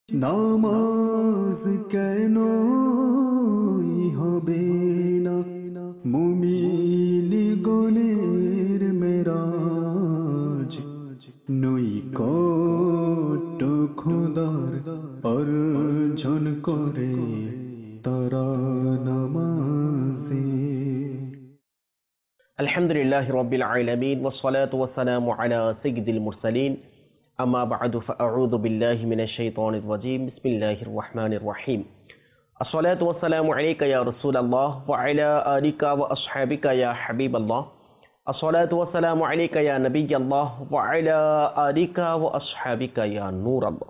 নামাজ কেনই হবে না মুমিন গণের মেরাজ, নৈকট্য খোদার অর্জন করে তারা নামাজে। আলহামদুলিল্লাহি রাব্বিল আলামিন ওয়াসসালাতু ওয়াসসালামু আলা সাইয়্যিদিল মুরসালিন আম্মা বা'দু ফাআউযু বিল্লাহি মিনাশ শাইতানির রাজীম বিসমিল্লাহির রহমানির রহিম। আসসালাতু ওয়াসসালামু আলাইকা ইয়া রাসূলাল্লাহ ওয়া আলা আলিকা ওয়া আসহাবিকা ইয়া হাবিবাল্লাহ। আসসালাতু ওয়াসসালামু আলাইকা ইয়া নাবিয়াল্লাহ ওয়া আলা আলিকা ওয়া আসহাবিকা ইয়া নূরাল্লাহ।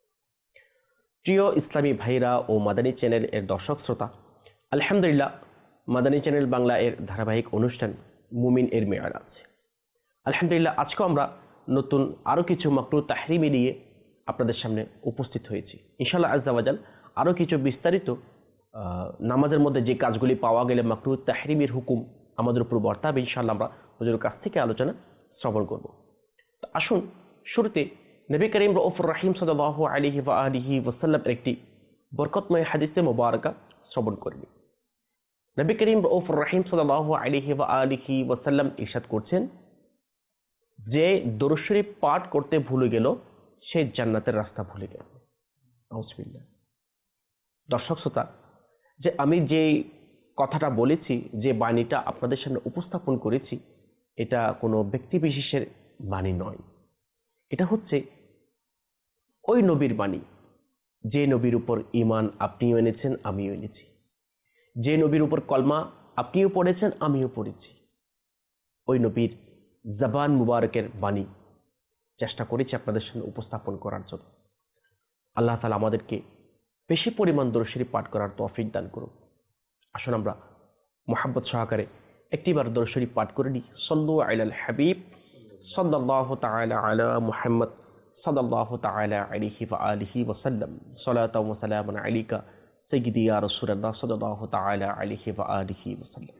প্রিয় ইসলামী ভাইরা ও মাদানী চ্যানেল এর দর্শক শ্রোতা, আলহামদুলিল্লাহ মাদানী চ্যানেল বাংলা এর ধারাবাহিক অনুষ্ঠান মুমিন এর মেরাজ। আলহামদুলিল্লাহ আজকে আমরা নতুন আরো কিছু মাকরুহ তাহরিমি নিয়ে আপনাদের সামনে উপস্থিত হয়েছি। ইনশাআল্লাহ আজ্জা ওয়া জাল আরো কিছু বিস্তারিত নামাজের মধ্যে যে কাজগুলি পাওয়া গেলে মাকরুহ তাহরিমির হুকুম আমাদের উপর বর্তাবে, ইনশাআল্লাহ আমরা হুজুরের কাছ থেকে আলোচনা শ্রবণ করব। তো আসুন শুরুতে নবী করিম রউফুর রহিম সাল্লাল্লাহু আলাইহি ওয়া আলিহি ওয়াসাল্লাম একটি বরকতময় হাদিসে মুবারাকা শ্রবণ করব। নবী করিম রউফুর রহিম সাল্লাল্লাহু আলাইহি ওয়া আলিহি ওয়াসাল্লাম ইরশাদ করছেন, যে দরুদ শরীফ পাঠ করতে ভুলে গেল সে জান্নাতের রাস্তা ভুলে গেল। নাউজুবিল্লাহ। দর্শক শ্রোতা, যে আমি যে কথাটা বলেছি, যে বাণীটা আপনাদের সামনে উপস্থাপন করেছি, এটা কোনো ব্যক্তি বিশেষের বাণী নয়। এটা হচ্ছে ওই নবীর বাণী যে নবীর উপর ঈমান আপনিও এনেছেন, আমিও এনেছি। যে নবীর উপর কলমা আপনিও পড়েছেন, আমিও পড়েছি। ওই নবীর জবান মুবারকের বাণী চেষ্টা করেছি আপনাদের সামনে উপস্থাপন করার জন্য। আল্লাহ তাআলা আমাদেরকে বেশি পরিমাণ দরুদ শরীফ পাঠ করার তৌফিক দান করুন। আসুন আমরা মুহাব্বত সহকারে একটিবার দরুদ শরীফ পাঠ করে নিই। সাল্লু আলাল হাবিব সাল্লাল্লাহু তাআলা আলা মুহাম্মদ সাল্লাল্লাহু তাআলা আলাইহি ওয়া আলিহি ওয়া সাল্লাম। সালাতাও ওয়া সালামুন আলাইকা সাইয়্যিদি ইয়া রাসূলুল্লাহ সাল্লাল্লাহু তাআলা আলাইহি ওয়া আলিহি ওয়া সাল্লাম।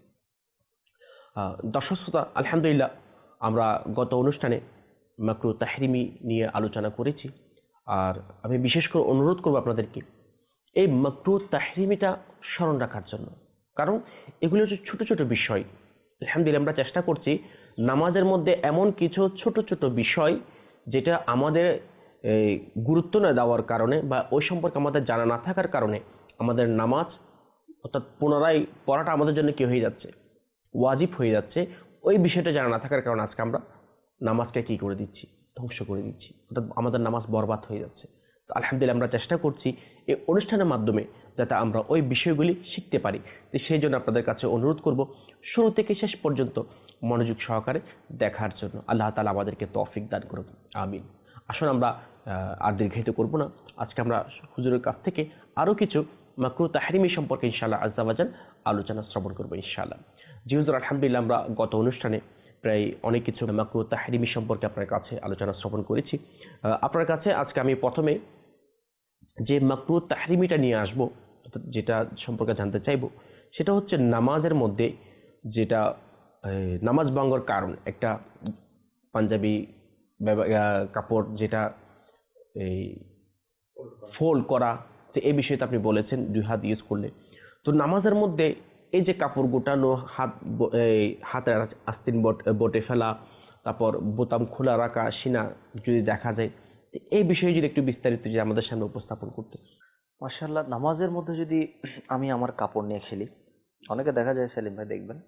দর্শক শ্রোতা, আলহামদুলিল্লাহ আমরা গত অনুষ্ঠানে মাকরুহ তাহরিমি নিয়ে আলোচনা করেছি। আর আমি বিশেষ করে অনুরোধ করব আপনাদেরকে এই মাকরুহ তাহরিমিটা স্মরণ রাখার জন্য, কারণ এগুলো হচ্ছে ছোট ছোট বিষয়। আলহামদুলিল্লাহ আমরা চেষ্টা করছি নামাজের মধ্যে এমন কিছু ছোট ছোট বিষয় যেটা আমাদের গুরুত্ব না দেওয়ার কারণে বা ওই সম্পর্কে আমাদের জানা না থাকার কারণে আমাদের নামাজ অর্থাৎ পুনরায় পড়াটা আমাদের জন্য কি হয়ে যাচ্ছে, ওয়াজিব হয়ে যাচ্ছে। ওই বিষয়টা জানা না থাকার কারণে আজকে আমরা নামাজকে কি করে দিচ্ছি, ধ্বংস করে দিচ্ছি, অর্থাৎ আমাদের নামাজ বরবাদ হয়ে যাচ্ছে। তো আলহামদুলিল্লাহ আমরা চেষ্টা করছি এই অনুষ্ঠানের মাধ্যমে যাতে আমরা ওই বিষয়গুলি শিখতে পারি। তো সেই জন্য আপনাদের কাছে অনুরোধ করব শুরু থেকে শেষ পর্যন্ত মনোযোগ সহকারে দেখার জন্য। আল্লাহ তাআলা আমাদেরকে তৌফিক দান করুন, আমিন। আসুন আমরা আর দীর্ঘায়িত করব না, আজকে আমরা হুজুরের কাছ থেকে আরো কিছু মাকরুহ তাহরিমি সম্পর্কে ইনশাআল্লাহ আজ্জা ওয়া জাল আলোচনা শ্রবণ করব ইনশাআল্লাহ। জি হুজুর, আলহামদুলিল্লাহ আমরা গত অনুষ্ঠানে প্রায় অনেক কিছু মাকরুহ তাহরিমি সম্পর্কে আপনার কাছে আলোচনা শ্রবণ করেছি। আপনার কাছে আজকে আমি প্রথমে যে মাকরুহ তাহরিমিটা নিয়ে আসবো, যেটা সম্পর্কে জানতে চাইবো, সেটা হচ্ছে নামাজের মধ্যে যেটা নামাজ ভঙ্গের কারণ একটা পাঞ্জাবি কাপড় যেটা এই ফোল্ড করা, তো এই বিষয়টা আপনি বলেছেন 2 হাত ইউজ করলে। তো নামাজের মধ্যে এই যে কাপড় গোটানো, হাতের আস্তিন বটে ফেলা, তারপর বোতাম খোলা রাখা, সিনা যদি দেখা যায়, এই বিষয়ে যদি একটু বিস্তারিত যে আমাদের সামনে উপস্থাপন করতে। মাশাআল্লাহ, নামাজের মধ্যে যদি আমি আমার কাপড় নিয়ে খেলি, অনেকে দেখা যায় সেলিম ভাই দেখবেন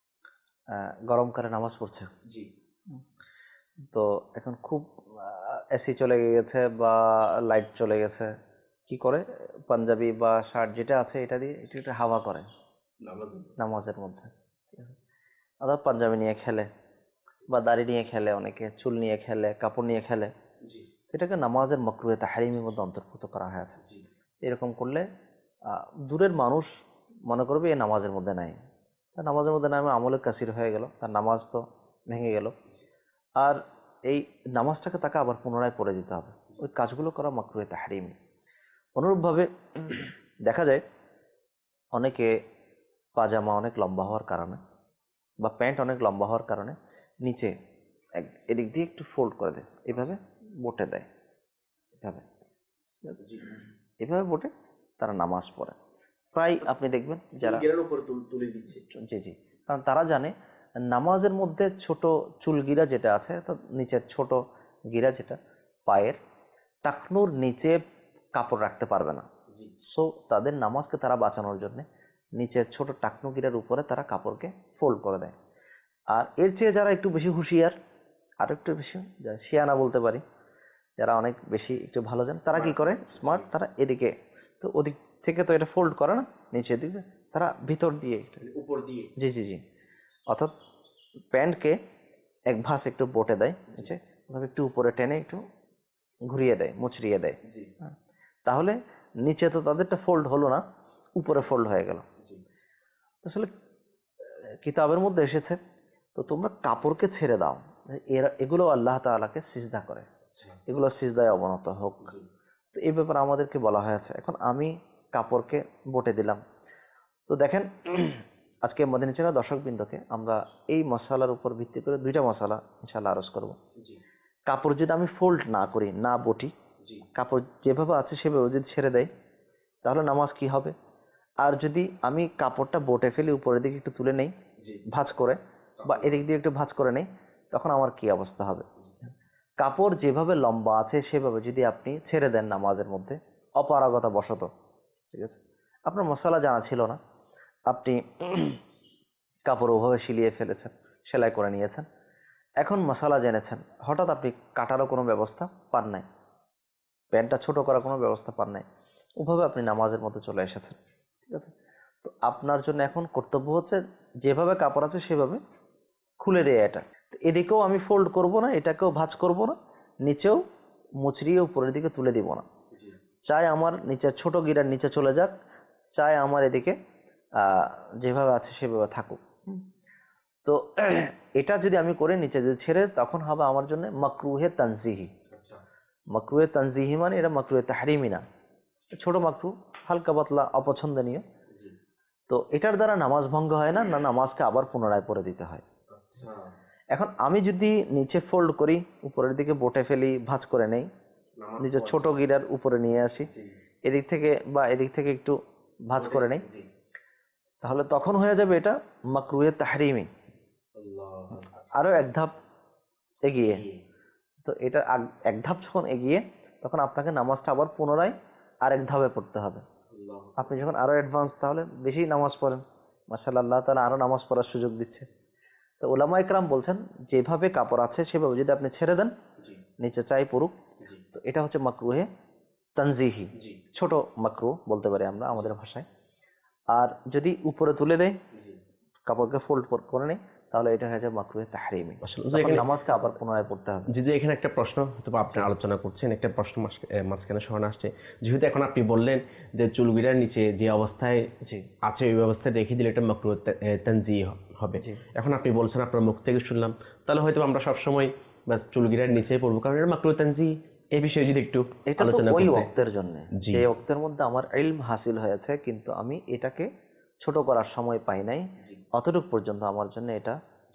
গরমকালে নামাজ পড়ছে, জি, তো এখন খুব এসি চলে গেছে বা লাইট চলে গেছে, কি করে পাঞ্জাবি বা শার্ট যেটা আছে এটা দিয়ে একটু একটু হাওয়া করে নামাজের মধ্যে। অথবা পাঞ্জাবি নিয়ে খেলে বা দাড়ি নিয়ে খেলে, অনেকে চুল নিয়ে খেলে, কাপড় নিয়ে খেলে, এটাকে নামাজের মাকরুহ তাহরিমের মধ্যে অন্তর্ভুক্ত করা হয়েছে। এরকম করলে দূরের মানুষ মনে করবে এ নামাজের মধ্যে নাই, তার নামাজের মধ্যে নাই, আমলে কাসির হয়ে গেল, তার নামাজ তো ভেঙে গেল। আর এই নামাজটাকে তাকে আবার পুনরায় পড়ে দিতে হবে। ওই কাজগুলো করা মাকরুহ তাহরিম। অনুরূপভাবে দেখা যায় অনেকে পাজামা অনেক লম্বা হওয়ার কারণে বা প্যান্ট অনেক লম্বা হওয়ার কারণে নিচে এদিক দিয়ে একটু ফোল্ড করে দেয়, এভাবে বটে দেয়, এভাবে এভাবে বটে তারা নামাজ পড়ে। প্রায় আপনি দেখবেন যারা জি জি, কারণ তারা জানে নামাজের মধ্যে ছোট চুলগিরা যেটা আছে, তো নিচের ছোট গিরা যেটা পায়ের টাকনুর নিচে কাপড় রাখতে পারবে না। সো তাদের নামাজকে তারা বাঁচানোর জন্য নিচের ছোট টাকনু গিরার উপরে তারা কাপড়কে ফোল্ড করে দেয়। আর এর চেয়ে যারা একটু বেশি হুঁশিয়ার, আর একটু বেশি শিয়ানা বলতে পারি, যারা অনেক বেশি একটু ভালো জান, তারা কি করে স্মার্ট, তারা এদিকে তো ওদিক থেকে তো এটা ফোল্ড করে না নিচের দিকে, তারা ভিতর দিয়ে উপর দিয়ে জি জি জি, অর্থাৎ প্যান্টকে এক ভাঁজ একটু বটে দেয় নিচে, একটু উপরে টেনে একটু ঘুরিয়ে দেয়, মুচড়িয়ে দেয়। হ্যাঁ, তাহলে নিচে তো তাদেরটা ফোল্ড হলো না, উপরে ফোল্ড হয়ে গেল। আসলে কিতাবের মধ্যে এসেছে তো তোমরা কাপড়কে ছেড়ে দাও, এগুলো আল্লাহ তাআলাকে সিজদা করে, এগুলো সিজদায় অবনত হোক। তো এই ব্যাপারে আমাদেরকে বলা হয়েছে। এখন আমি কাপড়কে বটে দিলাম। তো দেখেন আজকে মদিনা চ্যানেল দর্শকবৃন্দকে আমরা এই মশালার উপর ভিত্তি করে দুইটা মশালা ইনশাআল্লাহ আরজ করব। কাপড় যদি আমি ফোল্ড না করি, না বটি, কাপড় যেভাবে আছে সেভাবে যদি ছেড়ে দেয় তাহলে নামাজ কি হবে? আর যদি আমি কাপড়টা বটে ফেলি, উপরের দিকে একটু তুলে নেই ভাঁজ করে, বা এদিক দিয়ে একটু ভাঁজ করে নেই, তখন আমার কি অবস্থা হবে? কাপড় যেভাবে লম্বা আছে সেভাবে যদি আপনি ছেড়ে দেন নামাজের মধ্যে অপারগতা বশত, ঠিক আছে, আপনার মশালা জানা ছিল না, আপনি কাপড় ওভাবে সিলিয়ে ফেলেছেন, সেলাই করে নিয়েছেন, এখন মশালা জেনেছেন, হঠাৎ আপনি কাটারও কোনো ব্যবস্থা পান নাই, প্যান্টটা ছোট করার কোনো ব্যবস্থা পান নাই, ওভাবে আপনি নামাজের মধ্যে চলে এসেছেন, ঠিক আছে। তো আপনার জন্য এখন কর্তব্য হচ্ছে যেভাবে কাপড় আছে সেভাবে খুলে দেয়। এটা এদিকেও আমি ফোল্ড করব না, এটাকেও ভাঁজ করব না, নিচেও মুচড়িয়ে উপরের দিকে তুলে দিব না। চাই আমার নিচে ছোট গিরার নিচে চলে যাক, চাই আমার এদিকে যেভাবে আছে সেভাবে থাকুক। তো এটা যদি আমি করে নিচে যদি ছেড়ে, তখন হবে আমার জন্য মাকরুহে তানজিহি। মাকরুহে তানজিহি মানে এটা মাকরুহে তাহরিমি না, ছোট মাকরু, হালকা পাতলা অপছন্দনীয়। তো এটার দ্বারা নামাজ ভঙ্গ হয় না, না নামাজকে আবার পুনরায় পড়ে দিতে হয়। এখন আমি যদি নিচে ফোল্ড করি, উপরের দিকে বটে ফেলি, ভাঁজ করে নেই, নিচে ছোট গিরার উপরে নিয়ে আসি, এদিক থেকে বা এদিক থেকে একটু ভাঁজ করে নেই, তাহলে তখন হয়ে যাবে এটা মাকরুহে তাহরিমি, আরো এক ধাপ এগিয়ে। তো এটা এক ধাপ যখন এগিয়ে, তখন আপনাকে নামাজটা আবার পুনরায় আরেক ধাপে পড়তে হবে। আপনি যখন আরো অ্যাডভান্স, তাহলে বেশি নামাজ পড়েন, মাশাআল্লাহ, আল্লাহ তাআলা আরো নামাজ পড়ার সুযোগ দিচ্ছে। তো উলামা ইকরাম বলছেন যেভাবে কাপড় আছে সেভাবে যদি আপনি ছেড়ে দেন, নিচে চাই পড়ুক, তো এটা হচ্ছে মাকরুহে তানজিহি, ছোট মাকরু বলতে পারি আমরা আমাদের ভাষায়। আর যদি উপরে তুলে দেয়, কাপড়কে ফোল্ড করে নেই, তাহলে এটা হয়ে যাবে মাকরুহে তাহরিমি, নামাজকে আবার পুনরায় পড়তে হবে। যদি এখানে একটা প্রশ্ন হয়তো আপনি আলোচনা করছেন, একটা প্রশ্ন মাঝখানে স্মরণ আসছে, যেহেতু এখন আপনি বললেন যে চুলগিরার নিচে যে অবস্থায় আছে ওই অবস্থায় রেখে দিলে এটা মাকরুহ তানজিহ হবে। এখন আপনি বলছেন, আপনার মুখ থেকে শুনলাম, তাহলে হয়তো আমরা সবসময় চুলগিরার নিচে পড়বো, কারণ এটা মাকরুহ তানজিহ। এই বিষয়ে যদি একটু আলোচনা ওই ওয়াক্তের জন্য, যে ওয়াক্তের মধ্যে আমার ইলম হাসিল হয়েছে কিন্তু আমি এটাকে ছোট করার সময় পাই নাই, অতটুকু পর্যন্ত আমার জন্য এটা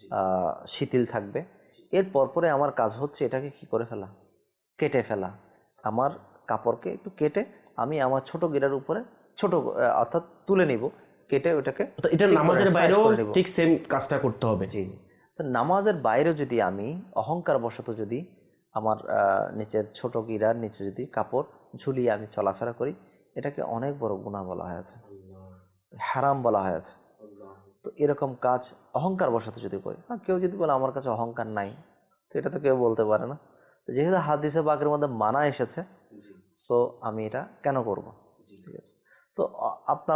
শিথিল থাকবে। এর পরে আমার কাজ হচ্ছে এটাকে কি করে ফেলা, কেটে ফেলা। আমার কাপড়কে একটু কেটে আমি আমার ছোট গিরার উপরে ছোট অর্থাৎ তুলে নিব, কেটে ওটাকে। এটা নামাজের বাইরেও ঠিক সেম কাজটা করতে হবে। জি, তো নামাজের বাইরে যদি আমি অহংকার বশত যদি আমার নিচের ছোট গিরার নিচে যদি কাপড় ঝুলিয়ে আমি চলাফেরা করি, এটাকে অনেক বড় গুনাহ বলা হয়েছে, হারাম বলা হয়েছে। তো এরকম কাজ অহংকার বশত যদি করি, কেউ যদি বলে আমার কাছে অহংকার নাই, তো এটা তো কেউ বলতে পারে না। যেহেতু হাদিসে পাকের মধ্যে মানা এসেছে, তো আমি এটা কেন করব? ঠিক আছে। তো আপনার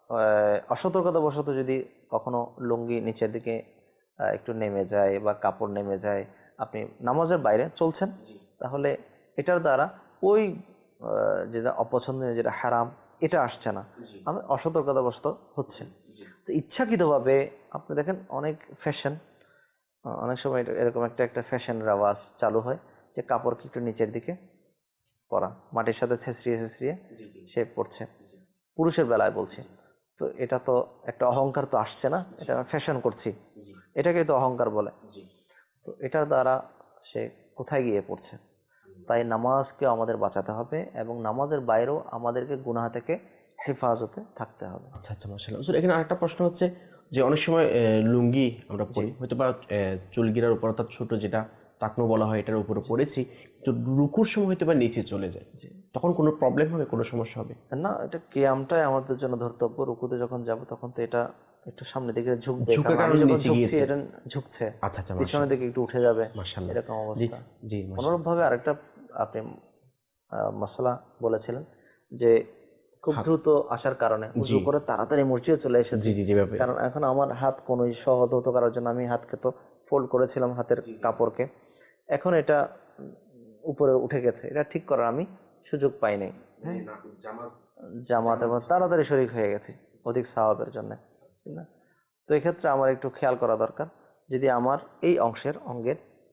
অসতর্কতা বশত যদি কখনো লুঙ্গি নিচের দিকে একটু নেমে যায় বা কাপড় নেমে যায়, আপনি নামাজের বাইরে চলছেন, তাহলে এটার দ্বারা ওই যেটা অপছন্দনীয়, যেটা হারাম, এটা আসছে না, আমি অসতর্কতা বশত হচ্ছে। তো ইচ্ছাকৃতভাবে আপনি দেখেন অনেক ফ্যাশন, অনেক সময় এরকম একটা ফ্যাশন রেওয়াজ চালু হয় যে কাপড়কে একটু নিচের দিকে পরা, মাটির সাথে ছেঁচড়িয়ে ছেঁচড়িয়ে সে পড়ছে, পুরুষের বেলায় বলছি। তো এটা তো একটা অহংকার তো আসছে না, এটা ফ্যাশন করছি, এটাকে তো অহংকার বলে। তো এটার দ্বারা সে কোথায় গিয়ে পড়ছে? তাই নামাজকে আমাদের বাঁচাতে হবে এবং নামাজের বাইরেও আমাদেরকে গুনাহ থেকে হেফাজতে থাকতে হবে। আচ্ছা আচ্ছা, মাশাআল্লাহ। হুজুর, এখানে আরেকটা প্রশ্ন হচ্ছে যে অনেক সময় লুঙ্গি আমরা পরি, হয়তো বা চুলগিরার উপর, অর্থাৎ ছোট যেটা টাকনো বলা হয়, এটার উপরে পড়েছি, তো রুকুর সময় হয়তো বা নিচে চলে যায়, তখন কোনো প্রবলেম হবে, কোনো সমস্যা হবে? না, এটা কিয়ামটাই আমাদের জন্য ধর্তব্য। রুকুতে যখন যাব তখন তো এটা একটু সামনের দিকে ঝুঁকবে, ঝুঁকার কারণ আমি কারণে যখন নিচে ঝুঁকছি গিয়েছে। এটা ঝুঁকছে, আচ্ছা আচ্ছা, পিছনের দিকে একটু উঠে যাবে, মাশাআল্লাহ। এরকম জি অবস্থা। জি, মাশাআল্লাহ। অনুরূপভাবে আরেকটা আপনি মাসলা বলেছিলেন যে খুব হাত। দ্রুত আসার কারণে উজু জি করে তাড়াতাড়ি মসজিদে চলে এসেছি, জি জি, যেভাবে। কারণ এখন আমার হাত কোনো সহজত করার জন্য আমি হাতকে তো ফোল্ড করেছিলাম, হাতের কাপড়কে, এখন এটা উপরে উঠে গেছে, এটা ঠিক করার আমি সুযোগ পাই নাই। জামাত এবং তাড়াতাড়ি শরীক হয়ে গেছে অধিক সওয়াবের জন্য, ঠিক না? তো এক্ষেত্রে আমার একটু খেয়াল করা দরকার, যদি আমার এই অঙ্গের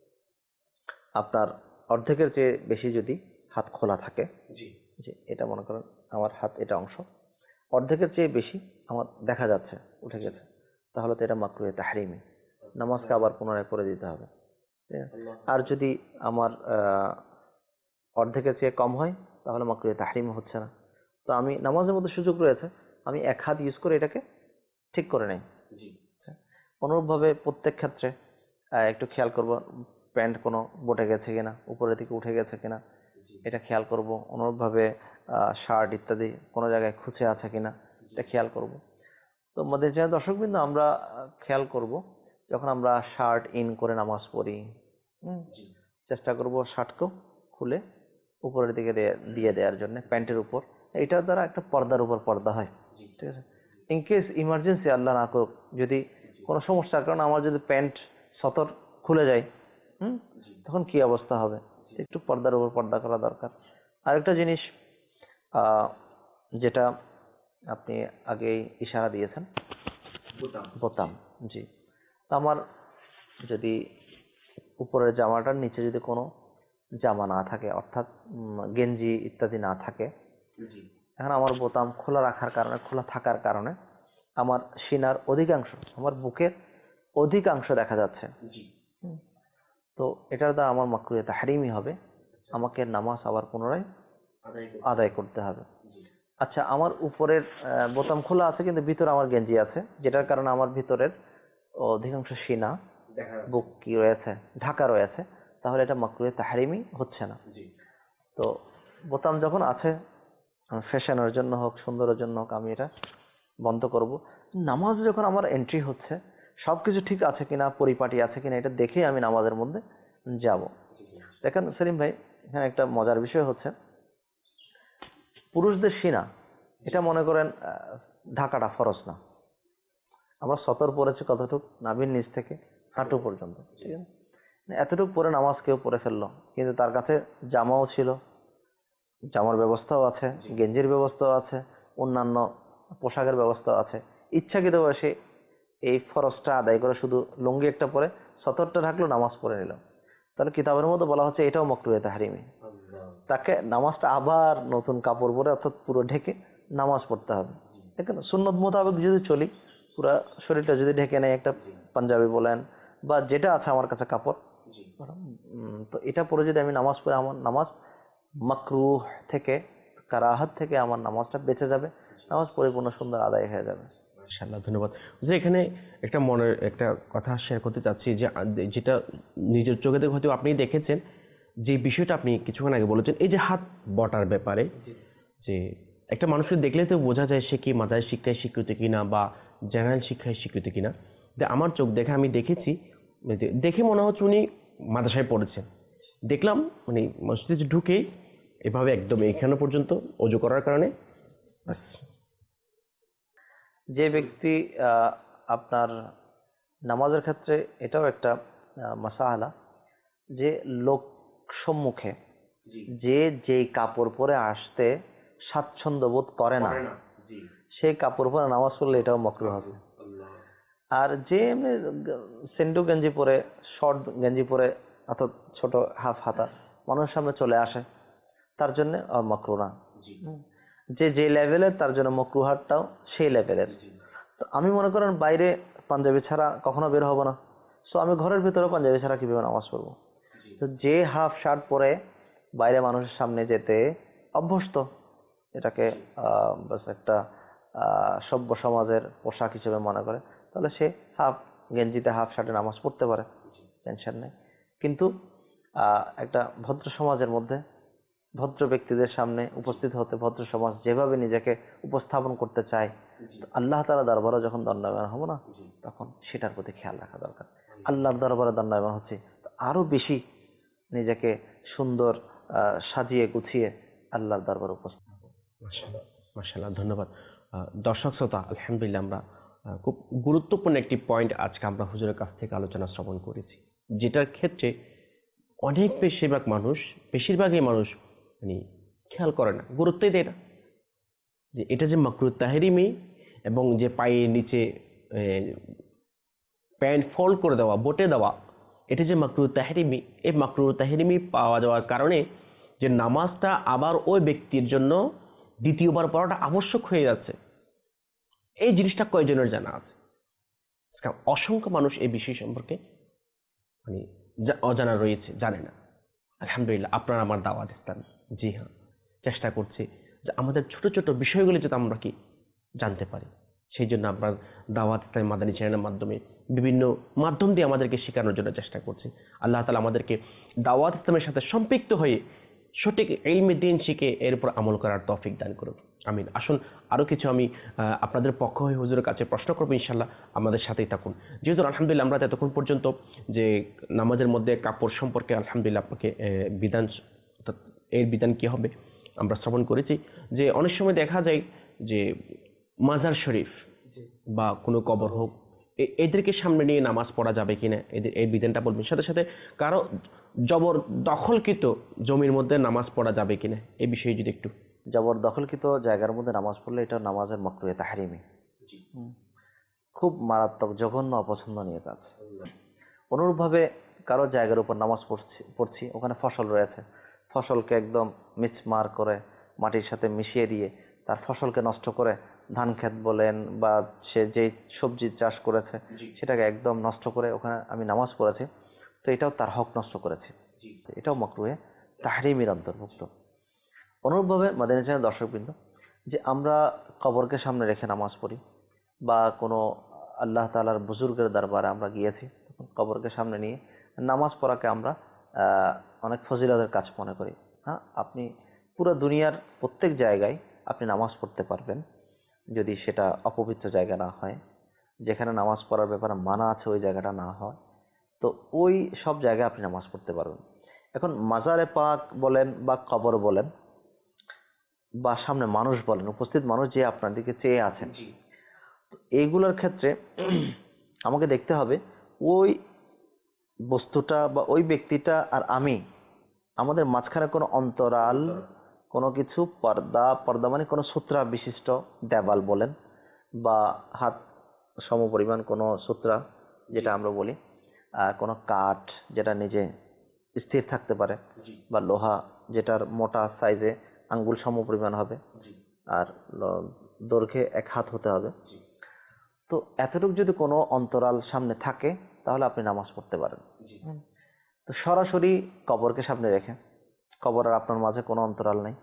আপনার অর্ধেকের চেয়ে বেশি যদি হাত খোলা থাকে, যে এটা মনে করেন আমার হাত, এটা অংশ অর্ধেকের চেয়ে বেশি আমার দেখা যাচ্ছে উঠে গেছে, তাহলে তো এটা মাকরুহে তাহরিমি, নামাজকে আবার পুনরায় পড়ে দিতে হবে, ঠিক আছে? আর যদি আমার অর্ধেকের চেয়ে কম হয় তাহলে মাকরুহে তাহরিম হচ্ছে না। তো আমি নামাজের মধ্যে সুযোগ রয়েছে, আমি এক হাত ইউজ করে এটাকে ঠিক করে নেই। অনুরূপভাবে প্রত্যেক ক্ষেত্রে একটু খেয়াল করব প্যান্ট কোনো বটে গেছে কিনা, উপরের দিকে উঠে গেছে কিনা, এটা খেয়াল করব। অনুরূপভাবে শার্ট ইত্যাদি কোনো জায়গায় খুঁচে আছে কিনা, এটা খেয়াল করব। তো আমাদের যে দর্শকবৃন্দ, আমরা খেয়াল করব যখন আমরা শার্ট ইন করে নামাজ পড়ি, চেষ্টা করব শার্টকেও খুলে উপরের দিকে দিয়ে দেওয়ার জন্য, প্যান্টের উপর, এটার দ্বারা একটা পর্দার উপর পর্দা হয়, ঠিক আছে? ইনকেস ইমার্জেন্সি, আল্লাহ না করুক, যদি কোনো সমস্যার কারণে আমার যদি প্যান্ট সতর খুলে যায়, তখন কি অবস্থা হবে? একটু পর্দার উপর পর্দা করা দরকার। আরেকটা জিনিস যেটা আপনি আগেই ইশারা দিয়েছেন, বোতাম। জি, তো আমার যদি উপরের জামাটার নিচে যদি কোনো জামা না থাকে, অর্থাৎ গেঞ্জি ইত্যাদি না থাকে, এখন আমার বোতাম খোলা রাখার কারণে, খোলা থাকার কারণে আমার সিনার অধিকাংশ, আমার বুকের অধিকাংশ দেখা যাচ্ছে, তো এটার দ্বারা আমার মাকরুহে তাহরিমি হবে, আমাকে নামাজ আবার পুনরায় আদায় করতে হবে। আচ্ছা, আমার উপরের বোতাম খোলা আছে কিন্তু ভিতরে আমার গেঞ্জি আছে, যেটার কারণে আমার ভিতরের অধিকাংশ সিনা, বুক কি রয়েছে, ঢাকা রয়েছে, তাহলে এটা মাকরুহে তাহরিমি হচ্ছে না। তো বোতাম যখন আছে, ফ্যাশনের জন্য হোক, সুন্দরের জন্য হোক, আমি এটা বন্ধ করব। নামাজ যখন আমার এন্ট্রি হচ্ছে, সবকিছু ঠিক আছে কিনা, পরিপাটি আছে কিনা, এটা দেখে আমি নামাজের মধ্যে যাব। দেখেন সেলিম ভাই, এখানে একটা মজার বিষয় হচ্ছে, পুরুষদের সিনা, এটা মনে করেন ঢাকাটা ফরজ না, আমরা সতর পড়েছি কতটুকু, নাভির নিচ থেকে হাঁটু পর্যন্ত, ঠিক আছে? এতটুকু পরে নামাজ কেউ পড়ে ফেললো, কিন্তু তার কাছে জামাও ছিল, জামার ব্যবস্থাও আছে, গেঞ্জির ব্যবস্থাও আছে, অন্যান্য পোশাকের ব্যবস্থাও আছে, ইচ্ছাকৃতভাবে সে এই ফরজটা আদায় করে শুধু লুঙ্গি একটা পরে সতরটা ঢাকলো, নামাজ পড়ে নিল, তাহলে কিতাবের মধ্যে বলা হচ্ছে এটাও মাকরুহে তাহরিমি। তাকে নামাজটা আবার নতুন কাপড় পরে, অর্থাৎ পুরো ঢেকে নামাজ পড়তে হবে। দেখেন, সুন্নত মোতাবেক যদি চলি, পুরো শরীরটা যদি ঢেকে নেয়, একটা পাঞ্জাবি বলেন বা যেটা আছে আমার কাছে কাপড়, তো এটা পরে যদি আমি নামাজ পড়ি, আমার নামাজ মাকরুহ থেকে, কারাহাত থেকে আমার নামাজটা বেঁচে যাবে, নামাজ পরিপূর্ণ সুন্দর আদায় হয়ে যাবে। মাশাআল্লাহ, ধন্যবাদ। যে এখানে একটা মনের একটা কথা শেয়ার করতে চাচ্ছি, যে যেটা নিজের চোখে দেখে হয়তো আপনি দেখেছেন, যে বিষয়টা আপনি কিছুক্ষণ আগে বলেছেন, এই যে হাত বটার ব্যাপারে, যে একটা মানুষকে দেখলে তো বোঝা যায় সে কি মাদ্রাসায় শিক্ষায় শিক্ষিত কিনা বা জেনারেল শিক্ষায় শিক্ষিত কিনা। যে আমার চোখ দেখে আমি দেখেছি, দেখে মনে হচ্ছে উনি মাদ্রাসায় পড়েছেন। দেখলাম মানে মসজিদে ঢুকে এভাবে একদম এখানে পর্যন্ত ওযু করার কারণে। যে ব্যক্তি আপনার নামাজের ক্ষেত্রে এটাও একটা মাসালা, যে লোক সম্মুখে যে যেই কাপড় পরে আসতে স্বাচ্ছন্দ্য বোধ করে না, সেই কাপড় পরে নামাজ পড়লে এটাও মাকরুহ হবে। আর যে এমনি সেন্ডু গেঞ্জি পরে, শর্ট গেঞ্জি পরে, অর্থাৎ ছোট হাফ হাতা মানুষের সামনে চলে আসে, তার জন্য মাকরুহ না। যে যে লেভেলের, তার জন্য মাকরুহাতটাও সেই লেভেলের। তো আমি মনে করেন বাইরে পাঞ্জাবি ছাড়া কখনো বের হব না, সো আমি ঘরের ভিতরে পাঞ্জাবি ছাড়া কিভাবে নামাজ পড়বো? তো যে হাফ শার্ট পরে বাইরে মানুষের সামনে যেতে অভ্যস্ত, এটাকে বাস একটা সভ্য সমাজের পোশাক হিসেবে মনে করে, তাহলে সে হাফ গেঞ্জিতে হাফ শার্টে নামাজ পড়তে পারে, টেনশন নেই। কিন্তু একটা ভদ্র সমাজের মধ্যে ভদ্র ব্যক্তিদের সামনে উপস্থিত হতে ভদ্র সমাজ যেভাবে নিজেকে উপস্থাপন করতে চায়, আল্লাহ তাআলা দরবারে যখন দণ্ডায়মান হবো না, তখন সেটার প্রতি খেয়াল রাখা দরকার। আল্লাহর দরবারে দণ্ডায়মান হচ্ছে, আরো বেশি নিজেকে সুন্দর সাজিয়ে গুছিয়ে আল্লাহর দরবারে উপস্থিত হবো। মাশাআল্লাহ, মাশাআল্লাহ, ধন্যবাদ। দর্শক শ্রোতা, আলহামদুলিল্লাহ আমরা খুব গুরুত্বপূর্ণ একটি পয়েন্ট আজকে আমরা হুজুরের কাছ থেকে আলোচনা শ্রবণ করেছি, যেটার ক্ষেত্রে অনেক বেশিরভাগই মানুষ মানে খেয়াল করে না, গুরুত্বই দেয় না, যে এটা যে মাকরুহ তাহরিমি এবং যে পায়ের নিচে প্যান্ট ফোল্ড করে দেওয়া, বটে দেওয়া, এটা যে মাকরুহ তাহরিমি, এই মাকরুহ তাহরিমি পাওয়া যাওয়ার কারণে যে নামাজটা আবার ওই ব্যক্তির জন্য দ্বিতীয়বার পড়াটা আবশ্যক হয়ে যাচ্ছে, এই জিনিসটা কয়জনের জানা আছে? কারণ অসংখ্য মানুষ এই বিষয় সম্পর্কে মানে অজানা রয়েছে, জানে না। আলহামদুলিল্লাহ আপনারা আমার দাওয়াত ইসলাম, জি হ্যাঁ, চেষ্টা করছি যে আমাদের ছোট ছোট বিষয়গুলি যাতে আমরা কি জানতে পারি, সেই জন্য আমরা দাওয়াত ইসলাম মাদানী চ্যানেলের মাধ্যমে বিভিন্ন মাধ্যম দিয়ে আমাদেরকে শেখানোর জন্য চেষ্টা করছি। আল্লাহ তাআলা আমাদেরকে দাওয়াত ইসলামের সাথে সম্পৃক্ত হয়ে সঠিক ইলমে দ্বীন শিখে এর উপর আমল করার তৌফিক দান করুন, আমিন। আসুন আরো কিছু আমি আপনাদের পক্ষ হয়ে হুজুরের কাছে প্রশ্ন করবো, ইনশাআল্লাহ আমাদের সাথেই থাকুন। যেহেতু আলহামদুলিল্লাহ আমরা এতক্ষণ পর্যন্ত যে নামাজের মধ্যে কাপড় সম্পর্কে আলহামদুলিল্লাহ আপনাকে বিধান, এর বিধান কি হবে আমরা শ্রবণ করেছি, যে অনেক সময় দেখা যায় যে মাজার শরীফ বা কোনো কবর হোক, এদেরকে সামনে নিয়ে নামাজ পড়া যাবে কিনা, এদের এই বিধানটা বলবেন। সাথে সাথে কারো জবর দখলকৃত জমির মধ্যে নামাজ পড়া যাবে কিনা, এই বিষয়ে যদি একটু। জবরদখলকৃত জায়গার মধ্যে নামাজ পড়লে এটা নামাজের মাকরুহে তাহরিমি, খুব মারাত্মক জঘন্য অপছন্দনীয় কাজ। অনুরূপভাবে কারো জায়গার উপর নামাজ পড়ছি, ওখানে ফসল রয়েছে, ফসলকে একদম মিসমার করে মাটির সাথে মিশিয়ে দিয়ে তার ফসলকে নষ্ট করে, ধান ক্ষেত বলেন বা সে যেই সবজি চাষ করেছে সেটাকে একদম নষ্ট করে ওখানে আমি নামাজ পড়েছি, তো এটাও তার হক নষ্ট করেছে, এটাও মাকরুহে তাহরিমির অন্তর্ভুক্ত। অনুরূপভাবে মাদানী চ্যানেলের দর্শকবৃন্দ, যে আমরা কবরকে সামনে রেখে নামাজ পড়ি বা কোনো আল্লাহ তাআলার বুজুর্গের দরবারে আমরা গিয়েছি, কবরকে সামনে নিয়ে নামাজ পড়াকে আমরা অনেক ফজিলতের কাজ মনে করি। হ্যাঁ, আপনি পুরো দুনিয়ার প্রত্যেক জায়গায় আপনি নামাজ পড়তে পারবেন, যদি সেটা অপবিত্র জায়গা না হয়, যেখানে নামাজ পড়ার ব্যাপারে মানা আছে ওই জায়গাটা না হয়, তো ওই সব জায়গায় আপনি নামাজ পড়তে পারবেন। এখন মাজারে পাক বলেন বা কবর বলেন বা সামনে মানুষ বলেন, উপস্থিত মানুষ যে আপনার দিকে চেয়ে আছেন, এইগুলোর ক্ষেত্রে আমাকে দেখতে হবে ওই বস্তুটা বা ওই ব্যক্তিটা আর আমি, আমাদের মাঝখানে কোনো অন্তরাল, কোনো কিছু পর্দা মানে কোনো সূত্রা বিশিষ্ট দেওয়াল বলেন বা হাত সমপরিমাণ কোনো সূত্রা যেটা আমরা বলি, কোনো কাঠ যেটা নিজে স্থির থাকতে পারে, বা লোহা যেটার মোটা সাইজে আঙ্গুল সমপরিমাণ হবে আর দৈর্ঘ্যে 1 হাত হতে হবে, তো এতটুকু যদি কোনো অন্তরাল সামনে থাকে তাহলে আপনি নামাজ পড়তে পারেন। তো সরাসরি কবরকে সামনে রেখে, কবর আর আপনার মাঝে কোনো অন্তরাল নাই,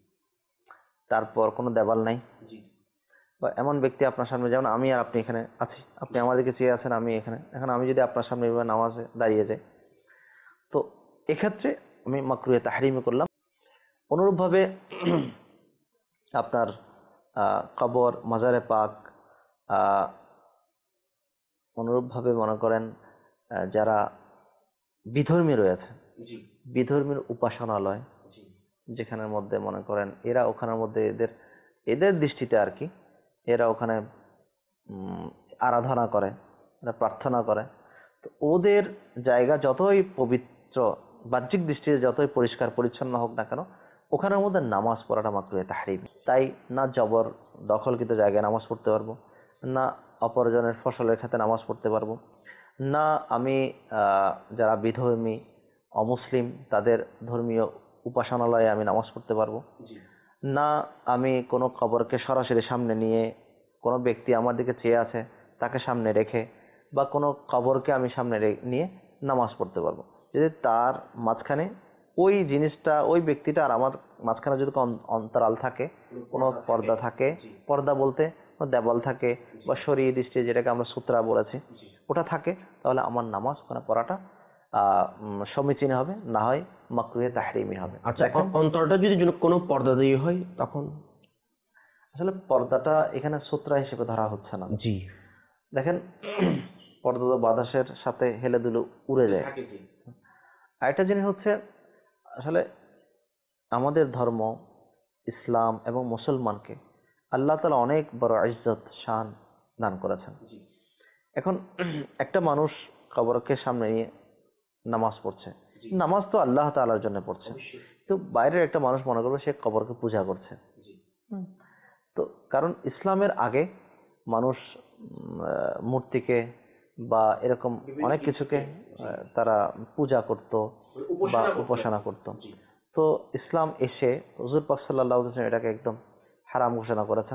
তারপর কোনো দেওয়াল নাই, বা এমন ব্যক্তি আপনার সামনে, যেমন আমি আর আপনি এখানে আছি, আপনি আমার দিকে চেয়ে আছেন, আমি এখানে, এখন আমি যদি আপনার সামনে এভাবে নামাজে দাঁড়িয়ে যাই, তো এক্ষেত্রে আমি মাকরুহে তাহরিমি করলাম। অনুরূপভাবে আপনার কবর, মাজারে পাক, অনুরূপভাবে মনে করেন যারা বিধর্মী রয়েছে, বিধর্মীর উপাসনালয় যেখানের মধ্যে মনে করেন এরা ওখানের মধ্যে এদের দৃষ্টিতে আর কি, এরা ওখানে আরাধনা করে, এরা প্রার্থনা করে, তো ওদের জায়গা যতই পবিত্র, বাহ্যিক দৃষ্টিতে যতই পরিষ্কার পরিচ্ছন্ন হোক না কেন, ওখানের মধ্যে নামাজ পড়াটা মাকরুহে তাহরিম। তাই না জবর দখলকৃত জায়গায় নামাজ পড়তে পারবো, না অপরজনের ফসলের ক্ষেত্রে নামাজ পড়তে পারবো, না আমি যারা বিধর্মী অমুসলিম তাদের ধর্মীয় উপাসনালয়ে আমি নামাজ পড়তে পারবো, না আমি কোনো কবরকে সরাসরি সামনে নিয়ে, কোনো ব্যক্তি আমার দিকে চেয়ে আছে তাকে সামনে রেখে, বা কোনো কবরকে আমি সামনে নিয়ে নামাজ পড়তে পারবো, যদি তার মাঝখানে ওই জিনিসটা, ওই ব্যক্তিটা আর আমার মাঝখানে যদি কোনো অন্তরাল থাকে, কোনো পর্দা থাকে, পর্দা বলতে কোনো দেওয়াল থাকে বা শরীয়ী দৃষ্টি যেটাকে আমরা সূত্রা বলেছি, ওটা থাকে, তাহলে আমার নামাজ ওখানে পড়াটা সমীচীন হবে, না হয় মাকরুহে তাহরিমি হবে। আচ্ছা, অন্তরটা যদি কোনো পর্দা দিয়ে হয় তখন? আসলে পর্দাটা এখানে সূত্রা হিসেবে ধরা হচ্ছে না। জি, দেখেন, পর্দা তো বাতাসের সাথে হেলে দুলে উড়ে যায়। আরেকটা জিনিস হচ্ছে, আসলে আমাদের ধর্ম ইসলাম এবং মুসলমানকে আল্লাহ তাআলা অনেক বড় ইজ্জত শান দান করেছেন। এখন একটা মানুষ কবরকে সামনে নিয়ে নামাজ পড়ছে, নামাজ তো আল্লাহ তাআলার জন্য পড়ছে, তো বাইরের একটা মানুষ মনে করবে সে কবরকে পূজা করছে। হুম। তো কারণ ইসলামের আগে মানুষ মূর্তিকে বা এরকম অনেক কিছুকে তারা পূজা করত বা উপাসনা করত। তো ইসলাম এসে হুজুর পাক সাল্লাল্লাহু আলাইহি ওয়াসাল্লাম এটাকে একদম হারাম ঘোষণা করেছেন,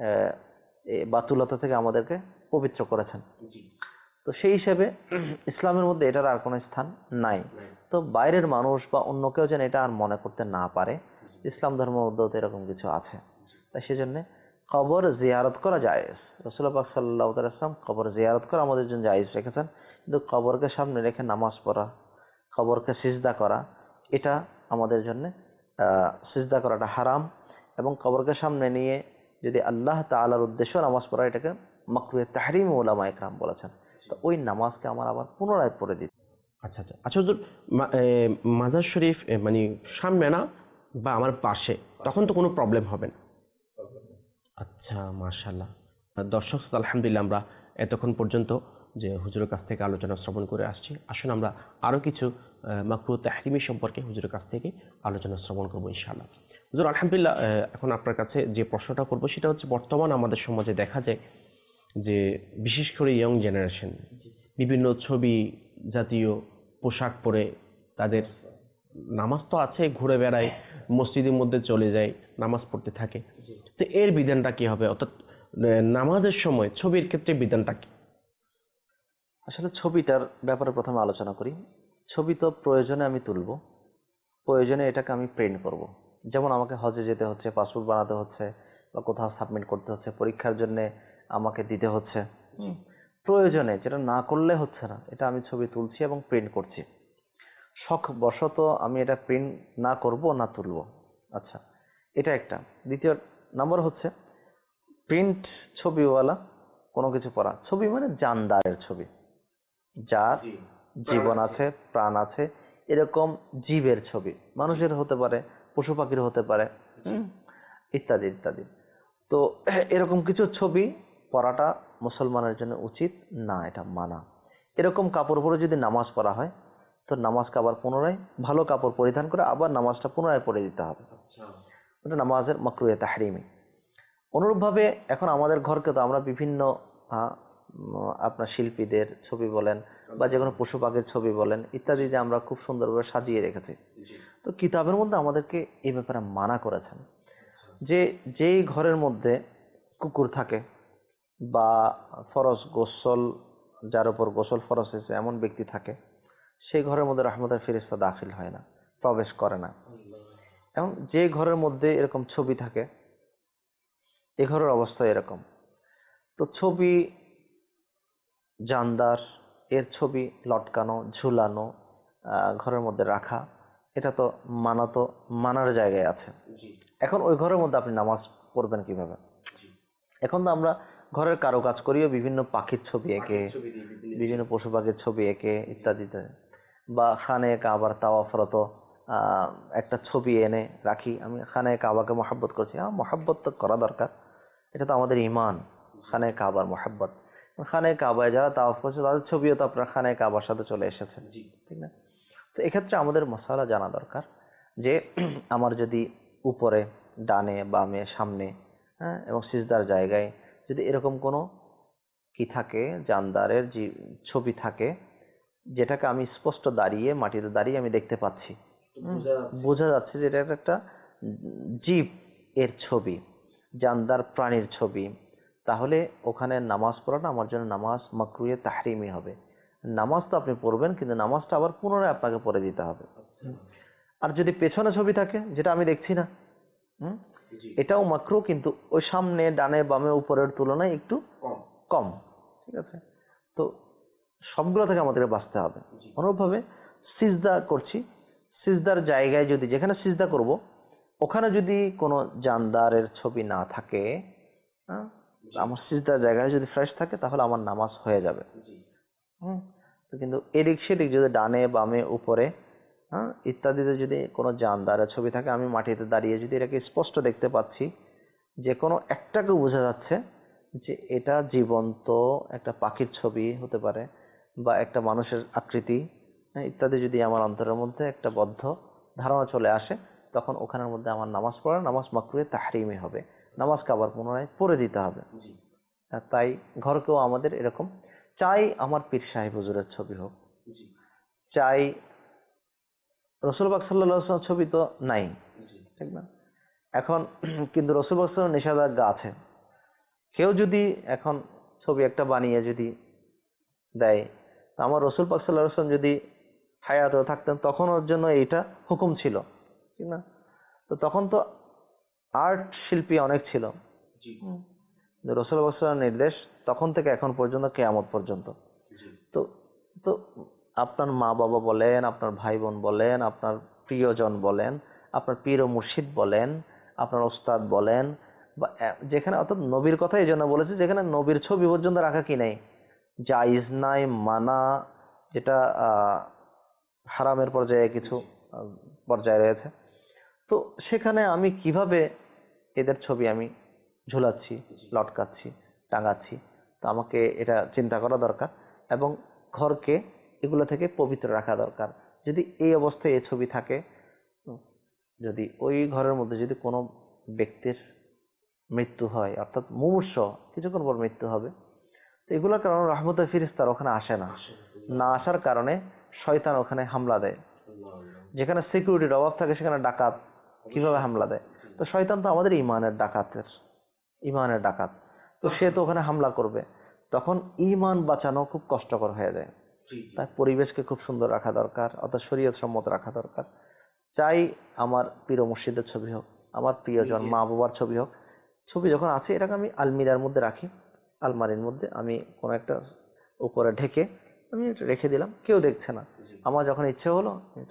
এই বাতুলতা থেকে আমাদেরকে পবিত্র করেছেন। তো সেই হিসেবে ইসলামের মধ্যে এটার আর কোনো স্থান নাই। তো বাইরের মানুষ বা অন্য কেউ যেন এটা আর মনে করতে না পারে ইসলাম ধর্মের মধ্যেও তো এরকম কিছু আছে। তাই সেজন্য কবর জিয়ারত করা জায়েজ। রাসূলুল্লাহ পাক সাল্লাল্লাহু আলাইহি ওয়াসাল্লাম কবর জিয়ারত করা আমাদের জন্য জায়েজ রেখেছেন, কিন্তু কবরকে সামনে রেখে নামাজ পড়া, কবরকে সিজদা করা, এটা আমাদের জন্য সিজদা করাটা হারাম। এবং কবরকে সামনে নিয়ে যদি আল্লাহ তাআলার উদ্দেশ্যে নামাজ পড়া, এটাকে মাকরুহে তাহরিম উলামায়ে কেরাম বলেছেন। তো ওই নামাজকে আমার আবার পুনরায় পড়ে দিতে। আচ্ছা আচ্ছা আচ্ছা হুজুর, মাজার শরীফ মানে সামনে না বা আমার পাশে, তখন তো কোনো প্রবলেম হবে না? আচ্ছা, মাশাআল্লাহ। দর্শক শ্রোতা, আলহামদুলিল্লাহ আমরা এতক্ষণ পর্যন্ত যে হুজুরের কাছ থেকে আলোচনা শ্রবণ করে আসছি, আসুন আমরা আরো কিছু মাকরুহ তাহরিমি সম্পর্কে হুজুরের কাছ থেকে আলোচনা শ্রবণ করবো ইনশাআল্লাহ। হুজুর আলহামদুলিল্লাহ, এখন আপনার কাছে যে প্রশ্নটা করবো সেটা হচ্ছে, বর্তমান আমাদের সমাজে দেখা যায় যে বিশেষ করে ইয়ং জেনারেশন বিভিন্ন ছবি জাতীয় পোশাক পরে তাদের নামাজ তো আছে, ঘুরে বেড়ায়, মসজিদের মধ্যে চলে যায়, নামাজ পড়তে থাকে। তো এর বিধানটা কি হবে? অর্থাৎ নামাজের সময় ছবির ক্ষেত্রে বিধানটা কি? আসলে ছবিটার ব্যাপারে প্রথমে আলোচনা করি। ছবি তো প্রয়োজনে আমি তুলব, প্রয়োজনে এটাকে আমি প্রিন্ট করব। যেমন আমাকে হজে যেতে হচ্ছে, পাসপোর্ট বানাতে হচ্ছে, বা কোথাও সাবমিট করতে হচ্ছে, পরীক্ষার জন্য আমাকে দিতে হচ্ছে, প্রয়োজনে, যেটা না করলে হচ্ছে না, এটা আমি ছবি তুলছি এবং প্রিন্ট করছি। শখ বশত আমি এটা প্রিন্ট না করব না তুলব। আচ্ছা, এটা একটা। দ্বিতীয় নাম্বার হচ্ছে, প্রিন্ট ছবিওয়ালা কোনো কিছু পড়া, ছবি মানে জানদারের ছবি, যার জীবন আছে, প্রাণ আছে, এরকম জীবের ছবি, মানুষের হতে পারে, পশু পাখির হতে পারে, ইত্যাদি ইত্যাদি। তো এরকম কিছু ছবি পড়াটা মুসলমানের জন্য উচিত না, এটা মানা। এরকম কাপড় পরে যদি নামাজ পড়া হয়, তো নামাজকে আবার পুনরায় ভালো কাপড় পরিধান করে আবার নামাজটা পুনরায় পড়ে দিতে হবে। এটা নামাজের মাকরুহে তাহরিমি। অনুরূপভাবে এখন আমাদের ঘরকে তো আমরা বিভিন্ন আপনার শিল্পীদের ছবি বলেন বা যে কোনো পশু পাখির ছবি বলেন ইত্যাদি যে আমরা খুব সুন্দরভাবে সাজিয়ে রেখেছি। তো কিতাবের মধ্যে আমাদেরকে এই ব্যাপারে মানা করেছেন যে যেই ঘরের মধ্যে কুকুর থাকে বা ফরজ গোসল, যার উপর গোসল ফরজ হয়েছে এমন ব্যক্তি থাকে, সেই ঘরের মধ্যে রহমতের ফেরেশতা দাখিল হয় না, প্রবেশ করে না। এবং যে ঘরের মধ্যে এরকম ছবি থাকে, এ ঘরের অবস্থা এরকম। তো ছবি, জানদার, এর ছবি লটকানো, ঝুলানো, ঘরের মধ্যে রাখা, এটা তো মানার জায়গায় আছে। এখন ওই ঘরের মধ্যে আপনি নামাজ পড়বেন কিভাবে? এখন তো আমরা ঘরের কারুকাজ করিও বিভিন্ন পাখির ছবি এঁকে, বিভিন্ন পশু পাখির ছবি এঁকে ইত্যাদিতে, বা খানে কাবার তাওয়াফরত একটা ছবি এনে রাখি, আমি খানে কাবাকে মহাব্বত করছি। মহাব্বত তো করা দরকার, এটা তো আমাদের ইমান, খানে কাবার মহাব্বত। খানে কাবায় যারা তাওয়াফ করছে তাদের ছবিও তো আপনার খানে কাবার সাথে চলে এসেছে, ঠিক না? তো এক্ষেত্রে আমাদের মশালা জানা দরকার যে আমার যদি উপরে, ডানে, বামে, সামনে, এবং সিজদার জায়গায় যদি এরকম কোনো কি থাকে, জানদারের যে ছবি থাকে, যেটাকে আমি স্পষ্ট দাঁড়িয়ে, মাটিতে দাঁড়িয়ে আমি দেখতে পাচ্ছি, বোঝা যাচ্ছে যে এটা একটা জীব এর ছবি, জানদার প্রাণীর ছবি, তাহলে ওখানে নামাজ পড়াটা আমার জন্য নামাজ মাকরুহে তাহরিমি হবে। নামাজ তো আপনি পড়বেন, কিন্তু নামাজটা আবার পুনরায় আপনাকে পড়ে দিতে হবে। আর যদি পেছনে ছবি থাকে যেটা আমি দেখছি না, এটাও মাকরুহ, কিন্তু ওই সামনে ডানে বামে উপরের তুলনায় একটু কম। ঠিক আছে, তো সবগুলো থেকে আমাদের বাঁচতে হবে। অনুরূপভাবে সিজদা করছি, সিজদার জায়গায় যদি, যেখানে সিজদা করব ওখানে যদি কোনো জানদারের ছবি না থাকে, আমার সিজদার জায়গায় যদি ফ্রেশ থাকে তাহলে আমার নামাজ হয়ে যাবে। তো কিন্তু এদিক সেদিক যদি ডানে বামে উপরে ইত্যাদিতে যদি কোনো জানদারের ছবি থাকে, আমি মাটিতে দাঁড়িয়ে যদি এটাকে স্পষ্ট দেখতে পাচ্ছি, যে কোনো একটাকে বোঝা যাচ্ছে যে এটা জীবন্ত একটা পাখির ছবি হতে পারে বা একটা মানুষের আকৃতি ইত্যাদি, যদি আমার অন্তরের মধ্যে একটা বদ্ধ ধারণা চলে আসে, তখন ওখানের মধ্যে আমার নামাজ পড়া, নামাজ মাকরুহে তাহরিমি হবে, নামাজকে আবার পুনরায় পড়ে দিতে হবে। তাই ঘরকেও আমাদের এরকম চাই, আমার পীর সাহেব হুজুরের ছবি হোক, চাই রসুল পাক সাল্লাল্লাহু আলাইহি ওয়াসাল্লাম ছবি তো নাই, ঠিক না? এখন কিন্তু রসুল পাক সাল্লাল্লাহু আলাইহি ওয়াসাল্লাম নিষেধাজ্ঞা আছে। কেউ যদি এখন ছবি একটা বানিয়ে যদি দেয়, তো আমার রসুল পাক সাল্লাল্লাহু আলাইহি ওয়াসাল্লাম যদি হায়াতে থাকতেন তখন ওর জন্য এইটা হুকুম ছিল, ঠিক না? তো তখন তো আর্ট শিল্পী অনেক ছিল। রসুল পাক সাল্লাল্লাহু আলাইহি ওয়াসাল্লামের নির্দেশ তখন থেকে এখন পর্যন্ত, কিয়ামত পর্যন্ত। তো তো আপনার মা বাবা বলেন, আপনার ভাই বোন বলেন, আপনার প্রিয়জন বলেন, আপনার পীর ও মুর্শিদ বলেন, আপনার ওস্তাদ বলেন, বা যেখানে, অর্থাৎ নবীর কথা এই জন্য বলেছে যেখানে নবীর ছবি পর্যন্ত রাখা কি নাই, জায়েজ নাই, মানা, যেটা হারামের পর্যায়ে কিছু পর্যায়ে রয়েছে। তো সেখানে আমি কিভাবে এদের ছবি আমি ঝুলাচ্ছি, লটকাচ্ছি, টাঙাচ্ছি, তো আমাকে এটা চিন্তা করা দরকার এবং ঘরকে এগুলো থেকে পবিত্র রাখা দরকার। যদি এই অবস্থায় এই ছবি থাকে, যদি ওই ঘরের মধ্যে যদি কোনো ব্যক্তির মৃত্যু হয়, অর্থাৎ মুমূর্ষ কিছুক্ষণ পর মৃত্যু হবে, তো এগুলোর কারণে রহমতের ফেরেশতারা ওখানে আসে না, না আসার কারণে শয়তান ওখানে হামলা দেয়। যেখানে সিকিউরিটির অভাব থাকে সেখানে ডাকাত কিভাবে হামলা দেয়? তো শয়তান তো আমাদের ইমানের ডাকাত, তো সে তো ওখানে হামলা করবে, তখন ইমান বাঁচানো খুব কষ্টকর হয়ে যায়। তাই পরিবেশকে খুব সুন্দর রাখা দরকার, অর্থাৎ শরীয়ত সম্মত রাখা দরকার। চাই আমার প্রিয় মুর্শিদের ছবি হোক, আমার প্রিয়জন মা বাবার ছবি হোক, ছবি যখন আছে এটাকে আমি আলমিরার মধ্যে রাখি, আলমারির মধ্যে আমি কোনো একটা উপরে ঢেকে আমি একটু রেখে দিলাম, কেউ দেখছে না। আমার যখন ইচ্ছে হলো একটু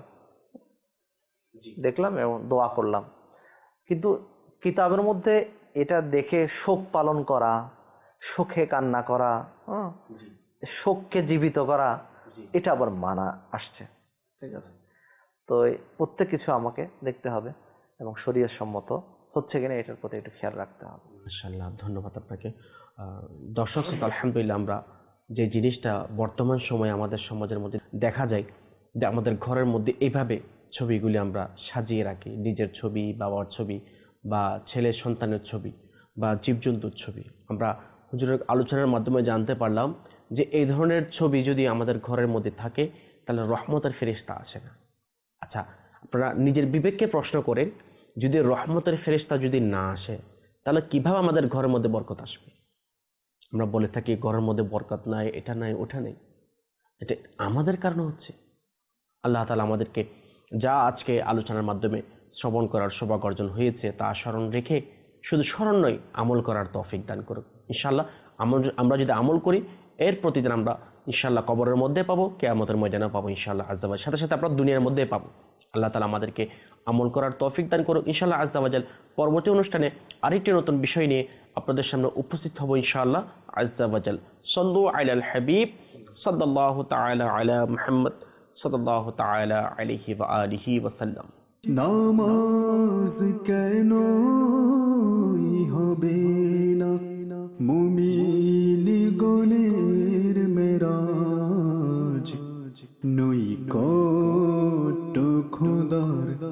দেখলাম এবং দোয়া করলাম। কিন্তু কিতাবের মধ্যে এটা দেখে শোক পালন করা, শোকে কান্না করা, শোককে জীবিত করা, এটা আবার মানা আসছে। ঠিক আছে, তো প্রত্যেক কিছু আমাকে দেখতে হবে এবং শরীয়ত সম্মত হচ্ছে কিনা এটার প্রতি একটু খেয়াল রাখতে হবে। মাশাআল্লাহ, ধন্যবাদ আপনাকে। দর্শক শ্রোতা, আলহামদুলিল্লাহ, আমরা যে জিনিসটা বর্তমান সময়ে আমাদের সমাজের মধ্যে দেখা যায়, যে আমাদের ঘরের মধ্যে এইভাবে ছবিগুলি আমরা সাজিয়ে রাখি, নিজের ছবি, বাবার ছবি, বা ছেলের সন্তানের ছবি, বা জীবজন্তুর ছবি। আমরা হুজুরের আলোচনার মাধ্যমে জানতে পারলাম যে এই ধরনের ছবি যদি আমাদের ঘরের মধ্যে থাকে তাহলে রহমতের ফেরেশতা আসে না। আচ্ছা, আপনারা নিজের বিবেককে প্রশ্ন করেন, যদি রহমতের ফেরেশতা যদি না আসে তাহলে কিভাবে আমাদের ঘরের মধ্যে বরকত আসবে? আমরা বলে থাকি ঘরের মধ্যে বরকত নাই, এটা নাই, ওটা নেই। এটা আমাদের কারণে হচ্ছে। আল্লাহ তাআলা আমাদেরকে যা আজকে আলোচনার মাধ্যমে শ্রবণ করার সৌভাগ্য অর্জন হয়েছে তা স্মরণ রেখে, শুধু স্মরণ নয়, আমল করার তৌফিক দান করুক ইনশাআল্লাহ। আমরা যদি আমল করি, এর প্রতিদিন আমরা ইনশাআল্লাহ কবরের মধ্যে পাবো, কিয়ামতের ময়দানে পাবো ইনশাআল্লাহ আযজা ওয়া জাল। সাথে সাথে আমরা দুনিয়ার মধ্যে পাবো। আল্লাহ তাআলা আমাদেরকে আমল করার তৌফিক দান করুক ইনশাআল্লাহ আযজা ওয়া জাল। পরবর্তী অনুষ্ঠানে আরেকটি নতুন বিষয় নিয়ে আপনাদের সামনে উপস্থিত হব ইনশাআল্লাহ আযজা ওয়া জাল। সাল্লু আলাল হাবিব সাল্লাল্লাহু তাআলা আলা মুহাম্মদ সাল্লাল্লাহু তাআলা আলাইহি ওয়া আলিহি ওয়া সাল্লাম। নামাজ কেনই হবে না মুমিন গণের মেরাজ, নৈকট্য খোদার